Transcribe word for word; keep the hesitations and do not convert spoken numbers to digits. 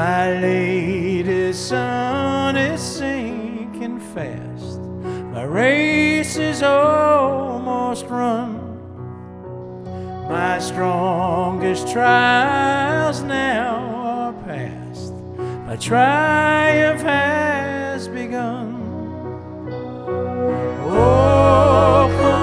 My lady, sun is sinking fast. My race is almost run. My strongest trials now are past. My triumph has begun. Oh, come